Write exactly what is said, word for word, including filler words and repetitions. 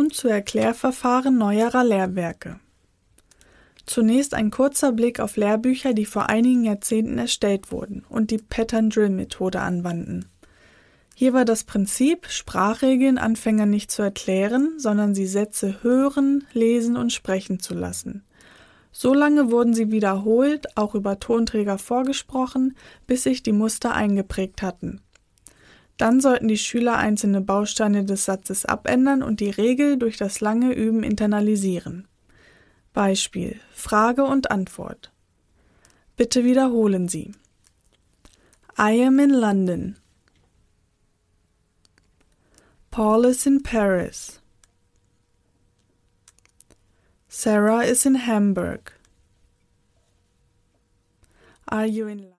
Nun zu Erklärverfahren neuerer Lehrwerke. Zunächst ein kurzer Blick auf Lehrbücher, die vor einigen Jahrzehnten erstellt wurden und die Pattern-Drill-Methode anwandten. Hier war das Prinzip, Sprachregeln Anfängern nicht zu erklären, sondern sie Sätze hören, lesen und sprechen zu lassen. So lange wurden sie wiederholt, auch über Tonträger vorgesprochen, bis sich die Muster eingeprägt hatten. Dann sollten die Schüler einzelne Bausteine des Satzes abändern und die Regel durch das lange Üben internalisieren. Beispiel: Frage und Antwort. Bitte wiederholen Sie. I am in London. Paul is in Paris. Sarah is in Hamburg. Are you in